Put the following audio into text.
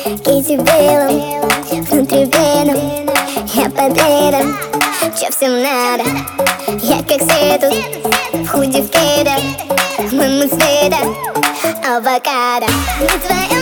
Кити белым, внутри веном, я под ледом, чё всем надо. Я как цветут в худи в кедах, мы цвета авокадо. Не твоя